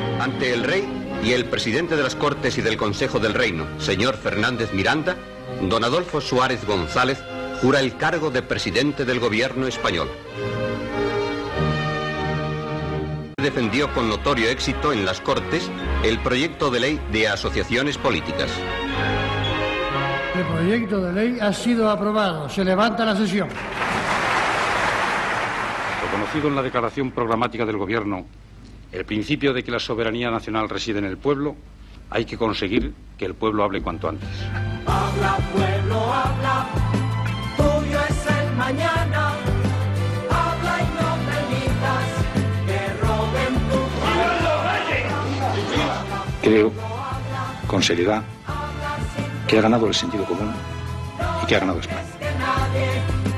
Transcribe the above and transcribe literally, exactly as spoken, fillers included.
Ante el rey y el presidente de las Cortes y del Consejo del Reino, señor Fernández Miranda, don Adolfo Suárez González jura el cargo de presidente del gobierno español. Defendió con notorio éxito en las Cortes el proyecto de ley de asociaciones políticas. El proyecto de ley ha sido aprobado. Se levanta la sesión. Reconocido en la declaración programática del Gobierno el principio de que la soberanía nacional reside en el pueblo, hay que conseguir que el pueblo hable cuanto antes. Habla, pueblo, habla, tuyo es el mañana. Habla y no permitas que roben tu... Creo, con seriedad, que ha ganado el sentido común y que ha ganado España.